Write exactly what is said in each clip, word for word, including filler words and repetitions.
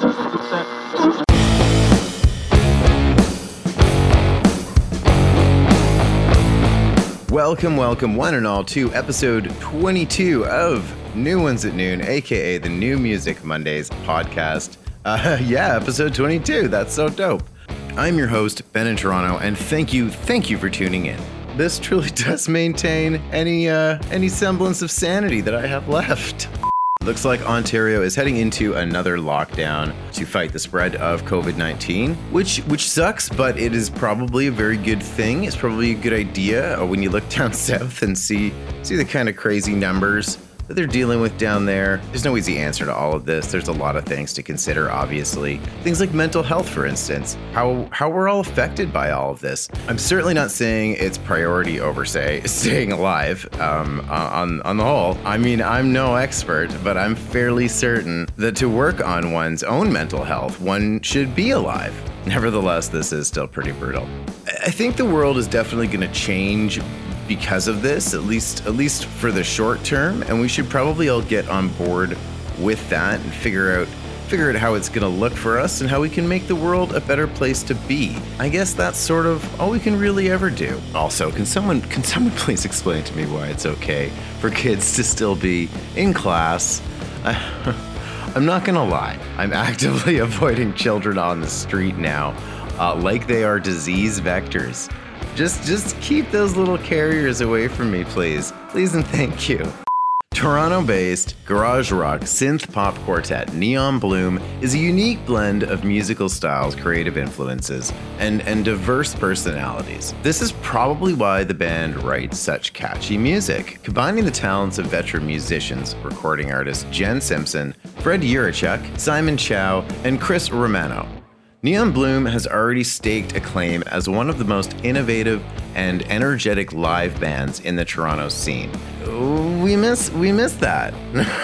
Welcome, welcome, one and all, to episode twenty-two of New Ones at Noon, aka the New Music Mondays podcast. Uh, yeah, episode twenty-two. That's so dope. I'm your host, Ben in Toronto, and thank you, thank you for tuning in. This truly does maintain any uh, any semblance of sanity that I have left. Looks like Ontario is heading into another lockdown to fight the spread of covid nineteen, which which sucks, but it is probably a very good thing. It's probably a good idea when you look down south and see see the kind of crazy numbers that they're dealing with down there. There's no easy answer to all of this. There's a lot of things to consider, obviously. Things like mental health, for instance. How how we're all affected by all of this. I'm certainly not saying it's priority over, say, staying alive um, on, on the whole. I mean, I'm no expert, but I'm fairly certain that to work on one's own mental health, one should be alive. Nevertheless, this is still pretty brutal. I think the world is definitely going to change because of this, at least at least for the short term, and we should probably all get on board with that and figure out figure out how it's going to look for us and how we can make the world a better place to be. I guess that's sort of all we can really ever do. Also, can someone can someone please explain to me why it's okay for kids to still be in class? I'm not going to lie. I'm actively avoiding children on the street now, uh, like they are disease vectors. Just just keep those little carriers away from me, please. Please and thank you. Toronto-based garage rock synth pop quartet Neon Bloom is a unique blend of musical styles, creative influences, and, and diverse personalities. This is probably why the band writes such catchy music, combining the talents of veteran musicians, recording artists Jen Simpson, Fred Yurichuk, Simon Chow, and Chris Romano. Neon Bloom has already staked a claim as one of the most innovative and energetic live bands in the Toronto scene. We miss we miss that.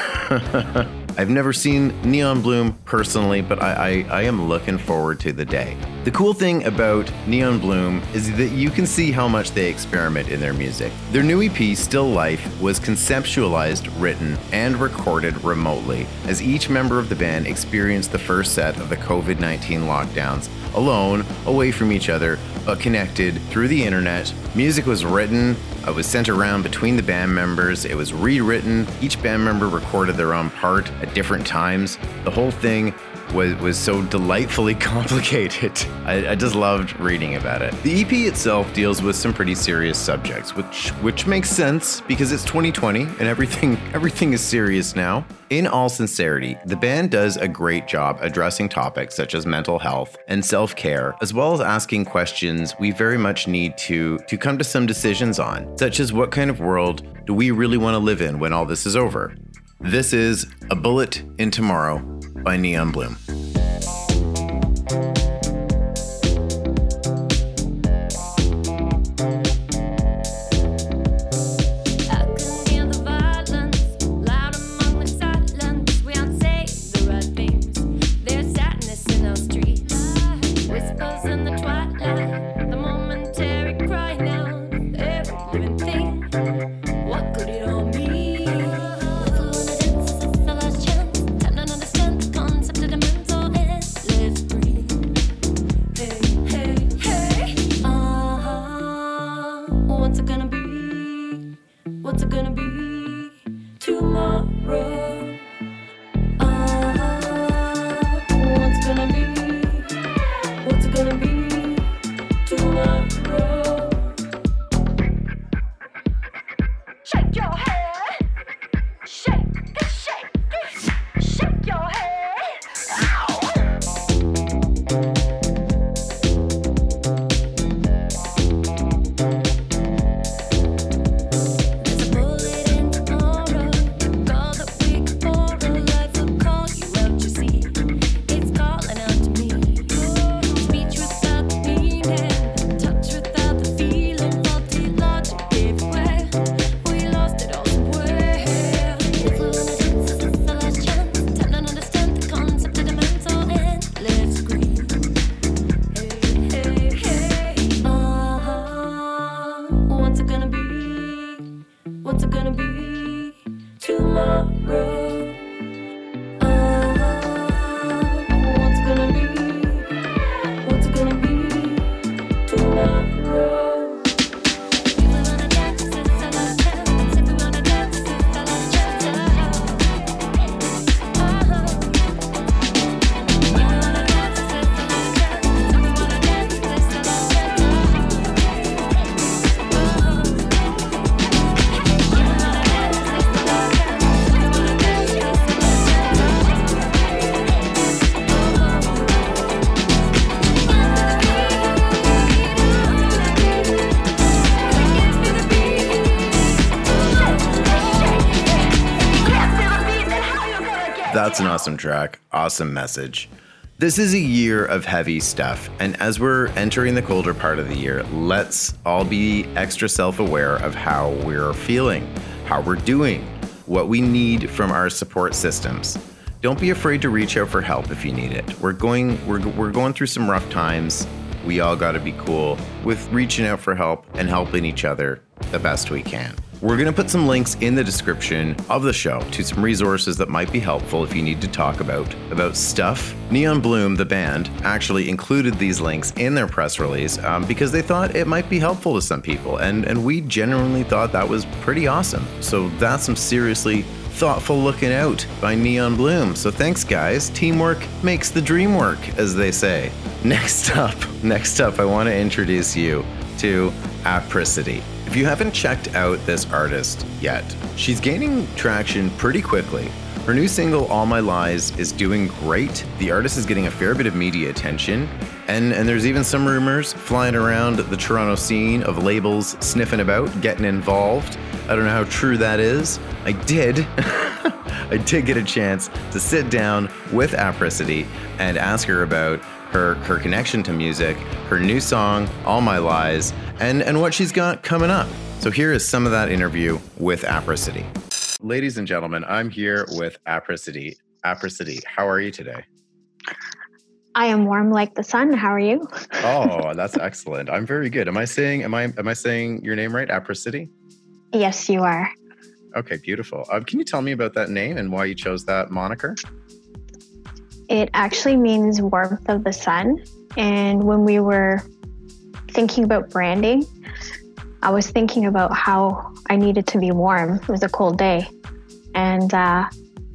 I've never seen Neon Bloom personally, but I, I, I am looking forward to the day. The cool thing about Neon Bloom is that you can see how much they experiment in their music. Their new E P, Still Life, was conceptualized, written, and recorded remotely as each member of the band experienced the first set of the covid nineteen lockdowns alone, away from each other, but connected through the internet. Music was written, it was sent around between the band members, it was rewritten, each band member recorded their own part at different times. The whole thing was was so delightfully complicated. I, I just loved reading about it. The E P itself deals with some pretty serious subjects, which which makes sense because it's twenty twenty and everything everything is serious now. In all sincerity, the band does a great job addressing topics such as mental health and self-care, as well as asking questions we very much need to to come to some decisions on, such as what kind of world do we really want to live in when all this is over? This is A Bullet in Tomorrow by Neon Bloom. Concept of the That's an awesome track. Awesome message. This is a year of heavy stuff, and as we're entering the colder part of the year, let's all be extra self-aware of how we're feeling, how we're doing, what we need from our support systems. Don't be afraid to reach out for help if you need it. We're going we're we're going through some rough times. We all got to be cool with reaching out for help and helping each other the best we can. We're going to put some links in the description of the show to some resources that might be helpful if you need to talk about about stuff. Neon Bloom, the band, actually included these links in their press release um, because they thought it might be helpful to some people, and and we genuinely thought that was pretty awesome. So that's some seriously thoughtful looking out by Neon Bloom. So thanks, guys. Teamwork makes the dream work, as they say. Next up, next up, I want to introduce you to Apricity. If you haven't checked out this artist yet, she's gaining traction pretty quickly. Her new single, All My Lies, is doing great. The artist is getting a fair bit of media attention, and, and there's even some rumors flying around the Toronto scene of labels sniffing about, getting involved. I don't know how true that is. I did. I did get a chance to sit down with Apricity and ask her about her, her connection to music, her new song, All My Lies, and, and what she's got coming up. So here is some of that interview with Apricity. Ladies and gentlemen, I'm here with Apricity. Apricity, how are you today? I am warm like the sun. How are you? Oh, that's excellent. I'm very good. Am I saying am I am I saying your name right? Apricity? Yes, you are. Okay, beautiful. Um, can you tell me about that name and why you chose that moniker? It actually means warmth of the sun. And when we were thinking about branding, I was thinking about how I needed to be warm. It was a cold day. And uh,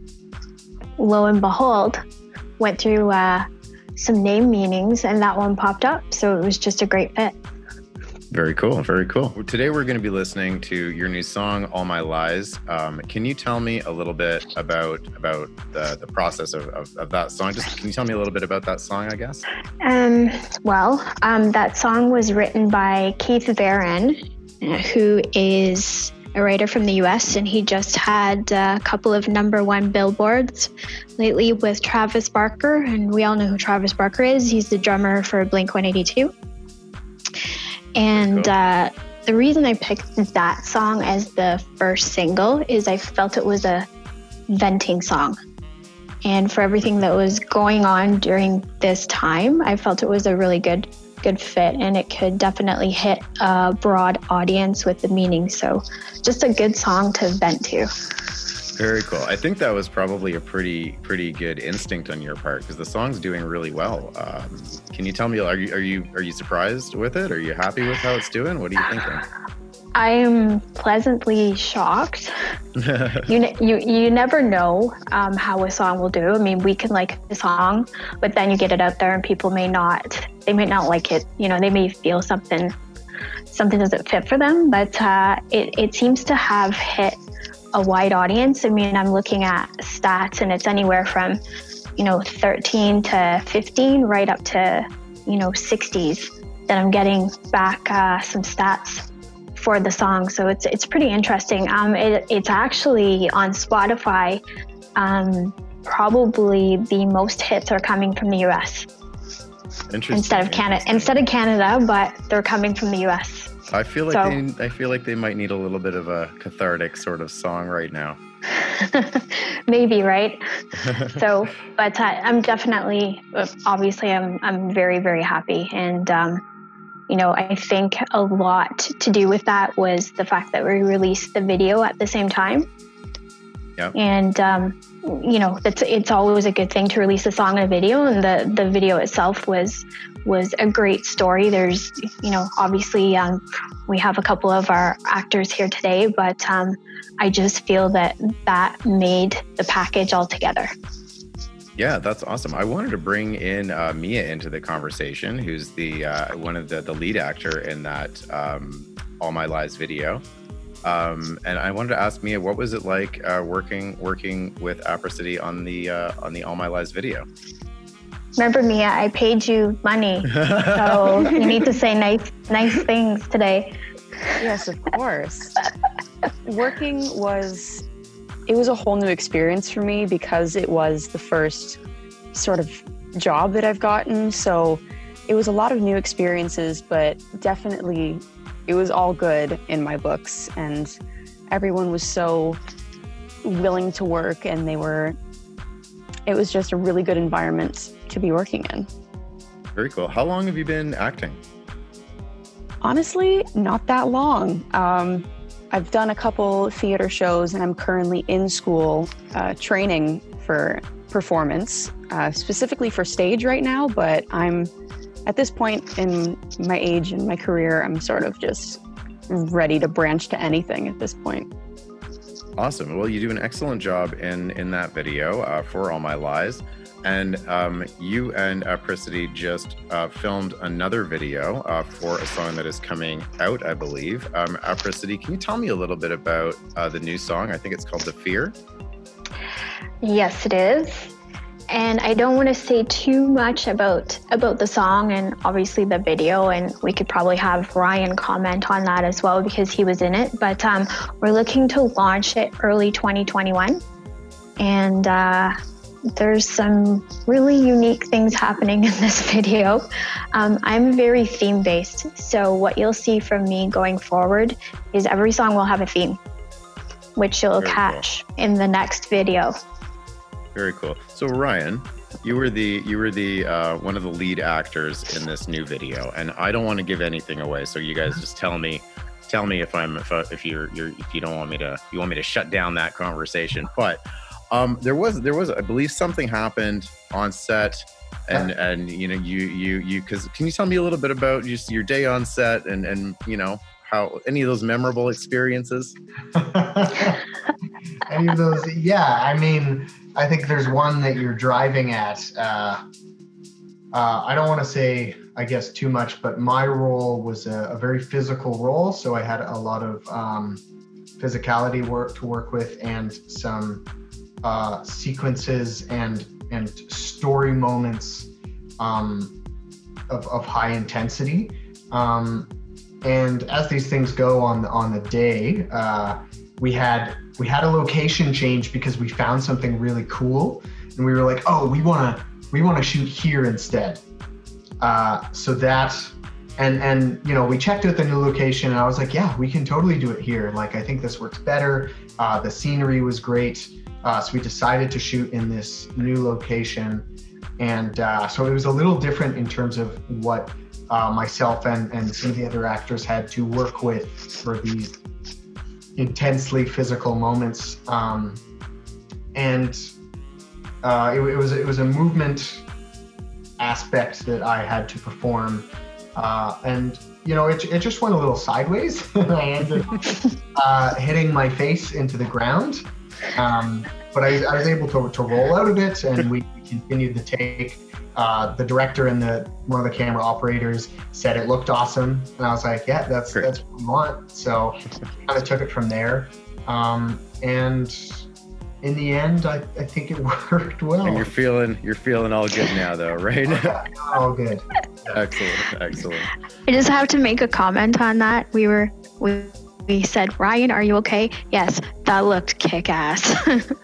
lo and behold, went through uh, some name meanings and that one popped up. So it was just a great fit. Very cool. Very cool. Today we're going to be listening to your new song, All My Lies. Um, can you tell me a little bit about about the, the process of, of, of that song? Just can you tell me a little bit about that song, I guess? Um, well, um, that song was written by Keith Barron, who is a writer from the U S, and he just had a couple of number one billboards lately with Travis Barker, and we all know who Travis Barker is. He's the drummer for Blink one eighty-two. And cool. uh, the reason I picked that song as the first single is I felt it was a venting song. And for everything that was going on during this time, I felt it was a really good good fit, and it could definitely hit a broad audience with the meaning. So just a good song to vent to. Very cool. I think that was probably a pretty pretty good instinct on your part, because the song's doing really well. Um, can you tell me, are you are you are you surprised with it? Are you happy with how it's doing? What are you thinking? I am pleasantly shocked. you, you you never know um, how a song will do. I mean, we can like a song, but then you get it out there and people may not, they may not like it. You know, they may feel something, something doesn't fit for them, but uh, it, it seems to have hit a wide audience. I mean, I'm looking at stats and it's anywhere from, you know, thirteen to fifteen right up to, you know, sixties that I'm getting back uh, some stats for the song. So it's it's pretty interesting. Um, it, it's actually on Spotify. Um, probably the most hits are coming from the U S instead of Canada. Instead of Canada, but they're coming from the U S. I feel like so, they, I feel like they might need a little bit of a cathartic sort of song right now. Maybe, right? So, but uh, I'm definitely, obviously, I'm I'm very very happy, and um, you know, I think a lot to do with that was the fact that we released the video at the same time. Yeah. And um, you know, it's it's always a good thing to release a song and a video, and the the video itself was was a great story. There's, you know, obviously um, we have a couple of our actors here today, but um, I just feel that that made the package all together. Yeah, that's awesome. I wanted to bring in uh, Mia into the conversation, who's the uh, one of the, the lead actor in that um, All My Lies video. Um, and I wanted to ask Mia, what was it like uh, working working with Apricity on the uh, on the All My Lies video? Remember, Mia, I paid you money, so you need to say nice nice things today. Yes, of course. Working was it was a whole new experience for me because it was the first sort of job that I've gotten. So it was a lot of new experiences, but definitely it was all good in my books, and everyone was so willing to work, and they were, it was just a really good environment to be working in. Very cool. How long have you been acting? Honestly, not that long. Um, I've done a couple theater shows, and I'm currently in school uh, training for performance, uh, specifically for stage right now, but I'm at this point in my age and my career, I'm sort of just ready to branch to anything at this point. Awesome. Well, you do an excellent job in, in that video uh, for All My Lies. And um, you and Apricity just uh, filmed another video uh, for a song that is coming out, I believe. Um, Apricity, can you tell me a little bit about uh, the new song? I think it's called The Fear. Yes, it is. And I don't want to say too much about about the song and obviously the video, and we could probably have Ryan comment on that as well because he was in it. But um, we're looking to launch it early twenty twenty-one. And uh, there's some really unique things happening in this video. Um, I'm very theme-based, so what you'll see from me going forward is every song will have a theme, which you'll Very catch cool. in the next video. Very cool. So Ryan, you were the you were the uh, one of the lead actors in this new video, and I don't want to give anything away. So you guys just tell me, tell me if I'm if, I, if you're you're if you don't want me to you want me to shut down that conversation. But um, there was there was I believe something happened on set, and and you know you you you because can you tell me a little bit about just your day on set and and you know how any of those memorable experiences? Any of those? Yeah, I mean. I think there's one that you're driving at. Uh, uh, I don't want to say, I guess, too much, but my role was a, a very physical role. So I had a lot of um, physicality work to work with, and some uh, sequences and and story moments um, of, of high intensity. Um, and as these things go on the, on the day, uh, we had we had a location change because we found something really cool, and we were like, oh, we want to we want to shoot here instead. Uh, so that, and and you know, we checked out the new location, and I was like, yeah, we can totally do it here. Like, I think this works better. Uh, the scenery was great, uh, so we decided to shoot in this new location, and uh, so it was a little different in terms of what uh, myself and and some of the other actors had to work with for these intensely physical moments, um, and uh, it, it was it was a movement aspect that I had to perform, uh, and you know it it just went a little sideways. I ended up uh, hitting my face into the ground, um, but I, I was able to to roll out of it, and we continued the take. Uh, the director and the one of the camera operators said it looked awesome, and I was like, yeah, that's Great. that's what we want. So kind of took it from there, um, and in the end, I, I think it worked well. And you're feeling you're feeling all good now, though, right? Yeah, all good. Excellent, excellent. I just have to make a comment on that. We were we we said, Ryan, are you okay? Yes, that looked kick-ass.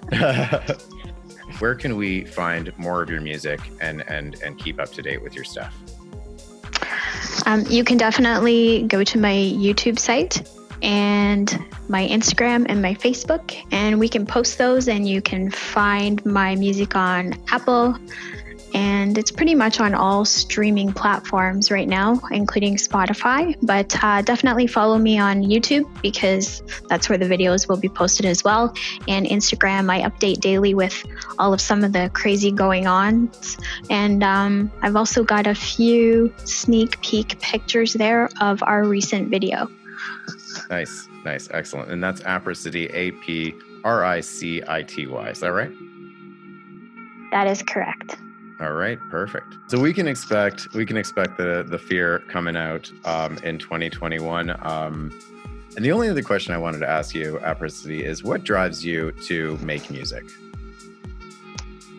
Where can we find more of your music and, and, and keep up to date with your stuff? Um, you can definitely go to my YouTube site and my Instagram and my Facebook, and we can post those, and you can find my music on Apple, and it's pretty much on all streaming platforms right now, including Spotify. But uh, definitely follow me on YouTube because that's where the videos will be posted as well. And Instagram, I update daily with all of some of the crazy going on. And um, I've also got a few sneak peek pictures there of our recent video. Nice, nice, excellent. And that's Apricity, A P R I C I T Y. Is that right? That is correct. All right, perfect. So we can expect we can expect the the Fear coming out um, in twenty twenty-one. Um, and the only other question I wanted to ask you, Apricity, is what drives you to make music?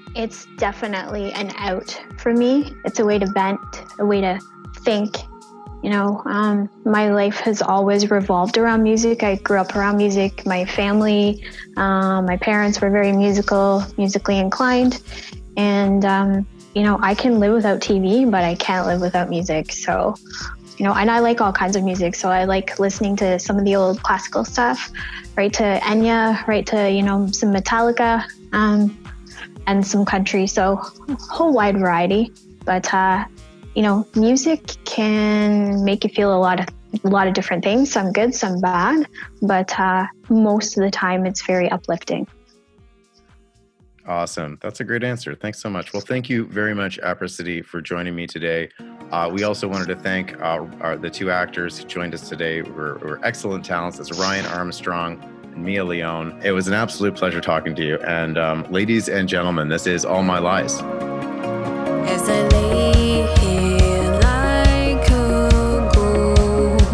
It's definitely an out for me. It's a way to vent, a way to think, You know, um, my life has always revolved around music. I grew up around music. My family, um, my parents were very musical, musically inclined. And, um, you know, I can live without T V, but I can't live without music. So, you know, and I like all kinds of music. So I like listening to some of the old classical stuff, right to Enya, right to, you know, some Metallica, um, and some country. So a whole wide variety. But, uh, you know, music can make you feel a lot of a lot of different things, some good, some bad, but uh, most of the time it's very uplifting. Awesome. That's a great answer. Thanks so much. Well, thank you very much, Apricity, for joining me today. Uh, we also wanted to thank uh, our, the two actors who joined us today. We're, we're excellent talents. That's Ryan Armstrong and Mia Leone. It was an absolute pleasure talking to you. And um, ladies and gentlemen, this is All My Lies. As I lay here like a ghost,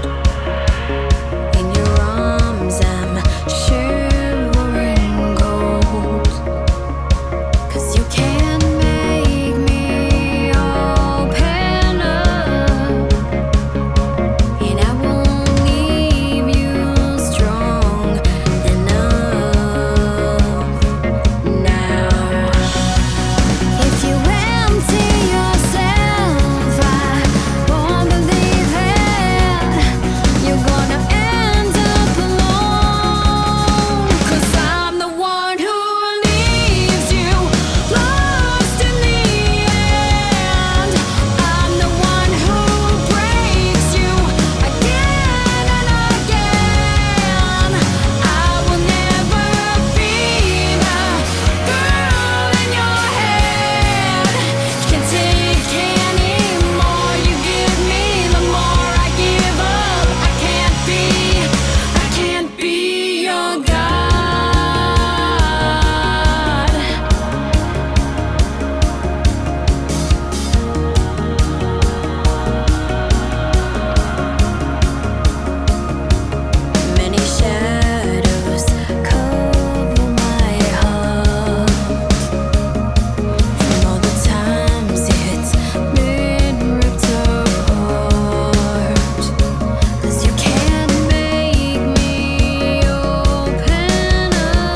in your arms I'm shivering cold, 'cause you can't make me open up, and I won't leave you strong enough now. If you empty yourself, I won't believe it. You're gonna end up alone, 'cause I'm the one who leaves you lost in the end. I'm the one who breaks you again and again. I will never be the girl in your head. Can't take any more you give me, the more I give up. I can't be, I can't be your God. Many shadows cover my heart, from all the times it's been ripped apart. 'Cause you can't make me open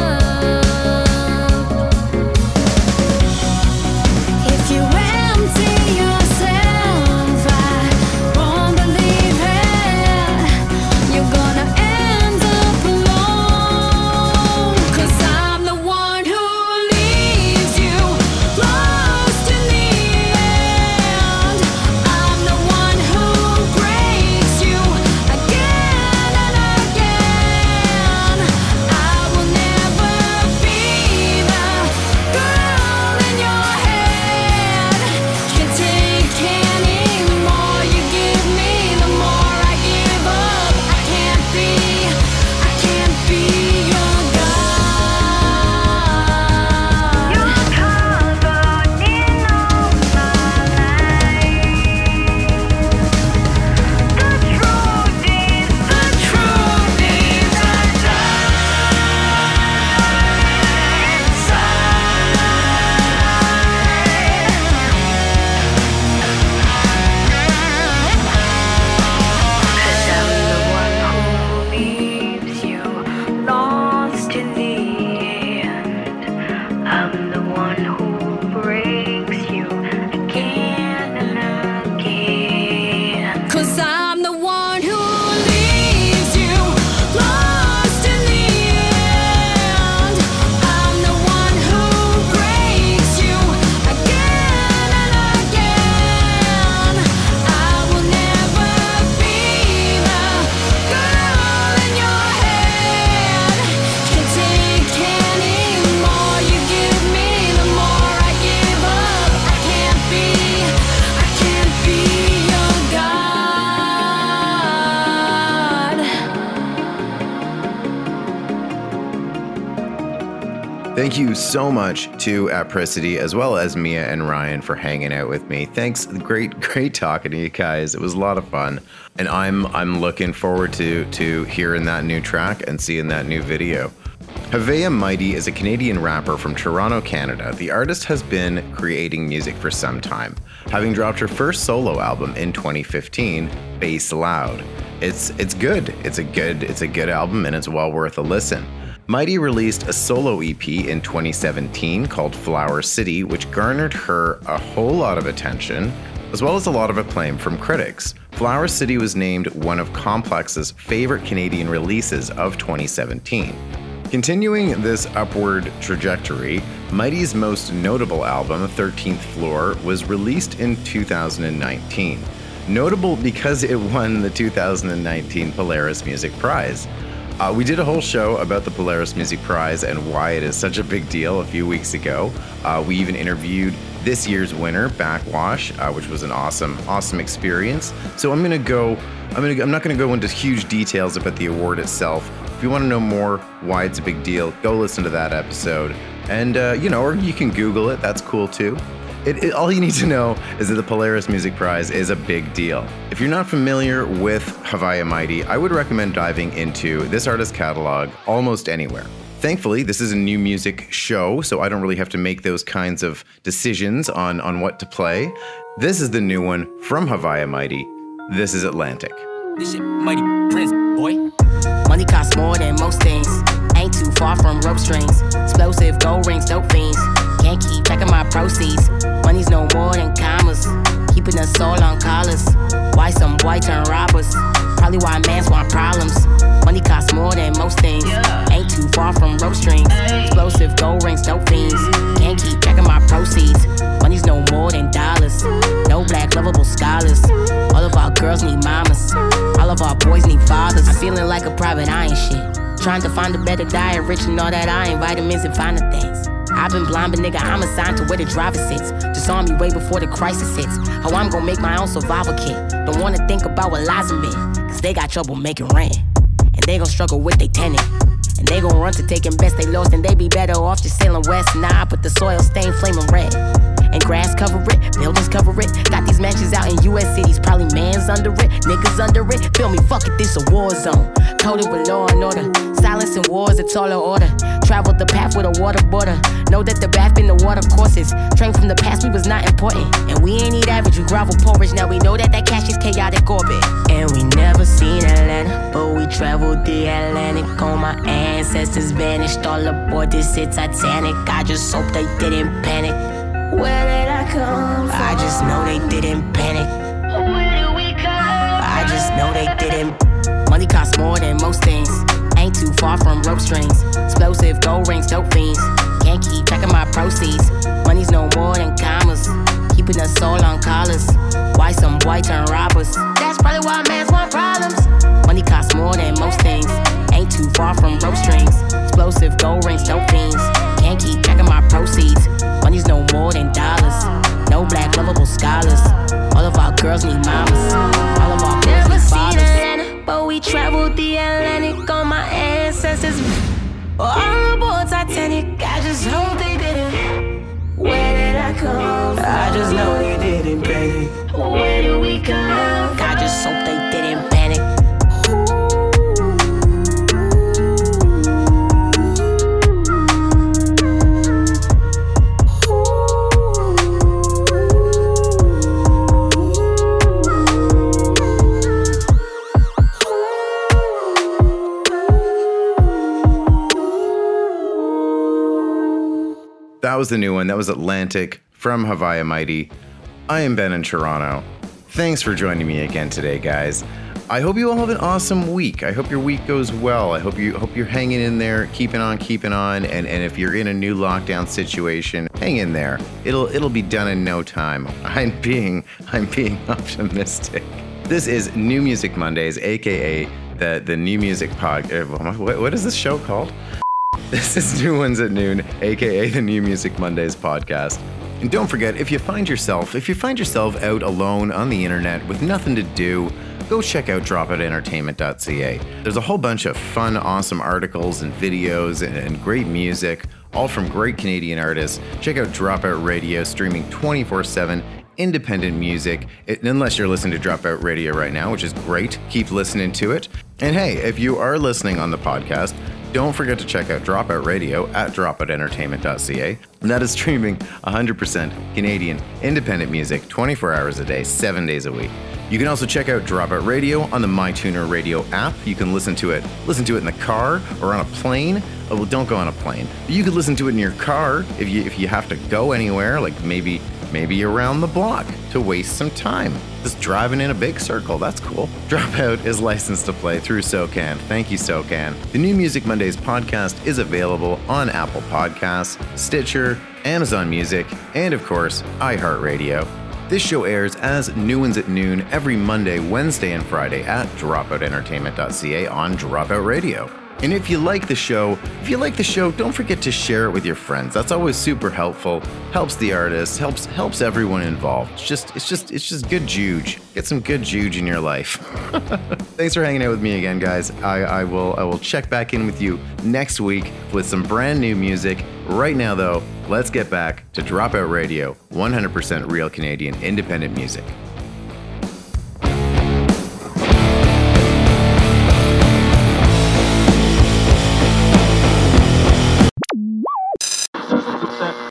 up. If you empty yourself, I won't believe it. You're gonna end up alone, 'cause I'm the one who leaves you lost in the end. I'm the one who breaks you again and again. I will never be the girl in your head. Can't take any more you give me, the more I give up. I can't be, I can't be your God. You're covered in all my life. The truth is, the truth is I die Cause I'm the one who leaves you lost in the end. I'm the one who breaks you again and again. 'Cause I'm the one who leaves you lost in the end. I'm the one who breaks you again and again. I will never be the girl in your head. Can't take any more you give me, the more I give up. I can't be, I can't be your God. Thank you so much to Apricity as well as Mia and Ryan for hanging out with me. Thanks. Great, great talking to you guys. It was a lot of fun. And I'm I'm looking forward to to hearing that new track and seeing that new video. Havea Mighty is a Canadian rapper from Toronto, Canada. The artist has been creating music for some time, having dropped her first solo album in twenty fifteen, Bass Loud. It's it's good. It's a good it's a good album and it's well worth a listen. Mighty released a solo E P in twenty seventeen called Flower City, which garnered her a whole lot of attention, as well as a lot of acclaim from critics. Flower City was named one of Complex's favorite Canadian releases of twenty seventeen. Continuing this upward trajectory, Mighty's most notable album, thirteenth Floor, was released in two thousand nineteen. Notable because it won the two thousand nineteen Polaris Music Prize. Uh, we did a whole show about the Polaris Music Prize and why it is such a big deal a few weeks ago. Uh, we even interviewed this year's winner, Backwash, uh, which was an awesome, awesome experience. So I'm gonna go. I'm gonna. I'm not gonna go into huge details about the award itself. If you want to know more why it's a big deal, go listen to that episode. And uh, you know, or you can Google it. That's cool too. It, it, all you need to know is that the Polaris Music Prize is a big deal. If you're not familiar with Havea Mighty, I would recommend diving into this artist's catalog almost anywhere. Thankfully, this is a new music show, so I don't really have to make those kinds of decisions on, on what to play. This is the new one from Havea Mighty. This is Atlantic. This shit Mighty Prince, boy. Money costs more than most things. Ain't too far from rope strings. Explosive gold rings, dope fiends. Can't keep checking my proceeds. Money's no more than commas. Keeping us all on collars. Why some boy turn robbers? Probably why mans want problems. Money costs more than most things. Ain't too far from rope strings. Explosive gold rings, dope fiends. Can't keep checking my proceeds. Money's no more than dollars. No black lovable scholars. All of our girls need mamas. All of our boys need fathers. I'm feeling like a private eye and shit. Trying to find a better diet, rich and all that iron, vitamins and finer things. I've been blind, but nigga, I'm assigned to where the driver sits. Just saw me way before the crisis hits. How I'm gonna make my own survival kit. Don't wanna think about what lies have been, cause they got trouble making rent. And they gon' struggle with they tenant. And they gon' run to taking best they lost, and they be better off just sailing west. Nah, but the soil stain flaming red. And grass cover it, buildings cover it. Got these mansions out in U S cities, probably mans under it, niggas under it. Feel me, fuck it, this a war zone. Coated with law and order, silence and wars, it's all in order. Traveled the path with a water border. Know that the bath been the water courses. Trained from the past, we was not important. And we ain't eat average, we gravel porridge. Now we know that that cash is chaotic orbit. And we never seen Atlanta, but we traveled the Atlantic. On my ancestors vanished, all aboard this hit Titanic. I just hope they didn't panic. Where did I come from? I just know they didn't panic. Where do we come? I just know they didn't. Money costs more than most things. Ain't too far from rope strings. Explosive gold rings, dope fiends. Can't keep checking my proceeds. Money's no more than commas. Keeping us all on collars. Why some boy turn robbers? That's probably why mans want problems. Money costs more than most things. Ain't too far from rope strings. Explosive gold rings, dope fiends. Can't keep checking my proceeds. Money's no more than dollars. No black lovable scholars. All of our girls need mamas. All of our boys need fathers. Atlanta, but we traveled the Atlantic on my ancestors. All aboard Titanic. I just hope they didn't. Where did I come from? I just know they didn't panic. Where do we come from? I just hope they didn't panic. That was the new one. That was Atlantic from Havea Mighty. I am Ben in Toronto. Thanks for joining me again today, guys. I hope you all have an awesome week. I hope your week goes well. I hope you hope you're hanging in there, keeping on, keeping on. And, and if you're in a new lockdown situation, hang in there. It'll it'll be done in no time. I'm being I'm being optimistic. This is New Music Mondays, aka the the New Music Pod. What, what is this show called? This is New Ones at Noon, aka the New Music Mondays podcast. And don't forget, if you find yourself, if you find yourself out alone on the internet with nothing to do, go check out dropout entertainment dot c a. There's a whole bunch of fun, awesome articles and videos and, and great music, all from great Canadian artists. Check out Dropout Radio, streaming twenty-four seven independent music, it, unless you're listening to Dropout Radio right now, which is great. Keep listening to it. And hey, if you are listening on the podcast, don't forget to check out Dropout Radio at dropout entertainment dot c a. And that is streaming one hundred percent Canadian independent music twenty-four hours a day, seven days a week. You can also check out Dropout Radio on the MyTuner Radio app. You can listen to it listen to it in the car or on a plane. Oh, well, don't go on a plane. But you could listen to it in your car if you if you have to go anywhere, like maybe maybe around the block to waste some time. Just driving in a big circle. That's cool. Dropout is licensed to play through SoCan. Thank you, SoCan. The New Music Mondays podcast is available on Apple Podcasts, Stitcher, Amazon Music, and of course, iHeartRadio. This show airs as New Ones at Noon every Monday, Wednesday, and Friday at dropout entertainment dot c a on Dropout Radio. And if you like the show, if you like the show, don't forget to share it with your friends. That's always super helpful. Helps the artist, helps helps everyone involved. It's just it's just it's just good juge. Get some good juge in your life. Thanks for hanging out with me again, guys. I, I will I will check back in with you next week with some brand new music. Right now though, let's get back to Dropout Radio, one hundred percent real Canadian independent music.